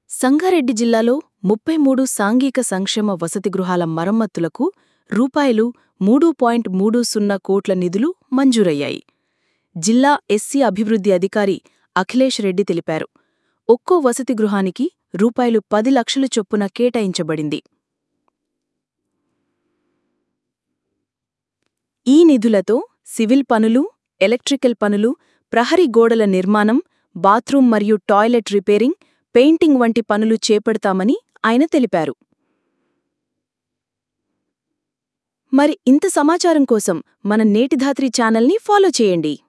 సంగారెడ్డి జిల్లాలో 33 సాంఘిక సంక్షేమ వసతి గృహాల మరమ్మతులకు రూపాయలు 3.30 కోట్ల నిధులు మంజూరయ్యాయి. జిల్లా ఎస్సీ అభివృద్ధి అధికారి అఖిలేష్ రెడ్డి తెలిపారు. ఒక్కో వసతి గృహానికి రూపాయలు 10 లక్షల చొప్పున కేటాయించబడింది. ఈ నిధులతో సివిల్ పనులు, ఎలక్ట్రికల్ పనులు, ప్రహరీ గోడల నిర్మాణం, బాత్రూం మరియు టాయిలెట్ రిపేరింగ్, పెయింటింగ్ వంటి పనులు చేపడతామని ఆయన తెలిపారు. మరి ఇంత సమాచారం కోసం మన నేటి ధాత్రి ఛానల్ని ఫాలో చేయండి.